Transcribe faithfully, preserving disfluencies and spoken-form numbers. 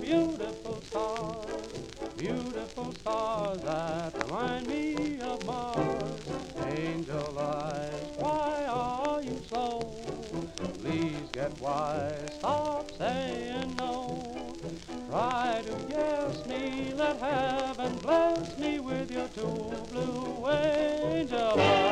beautiful stars, beautiful stars that remind me of Mars. Angel eyes, why are you so? Please get wise, stop saying no. Try to guess me, let heaven bless me with your two blue angel eyes.